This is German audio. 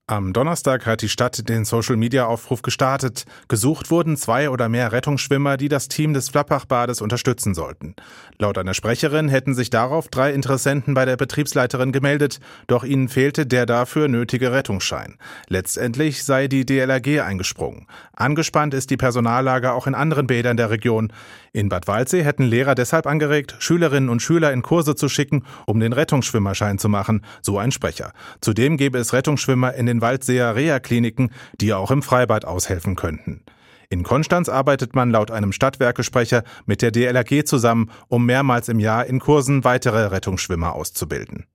Am Donnerstag hat die Stadt den Social-Media-Aufruf gestartet. Gesucht wurden 2 oder mehr Rettungsschwimmer, die das Team des Flappach-Bades unterstützen sollten. Laut einer Sprecherin hätten sich darauf 3 Interessenten bei der Betriebsleiterin gemeldet, doch ihnen fehlte der dafür nötige Rettungsschein. Letztendlich sei die DLRG eingesprungen. Angespannt ist die Personallage auch in anderen Bädern der Region. In Bad Waldsee hätten Lehrer deshalb angeregt, Schülerinnen und Schüler in Kurse zu schicken, um den Rettungsschwimmerschein zu machen, so ein Sprecher. Zudem gäbe es Rettungsschwimmer in den Waldseer Reha-Kliniken, die auch im Freibad aushelfen könnten. In Konstanz arbeitet man laut einem Stadtwerkesprecher mit der DLRG zusammen, um mehrmals im Jahr in Kursen weitere Rettungsschwimmer auszubilden.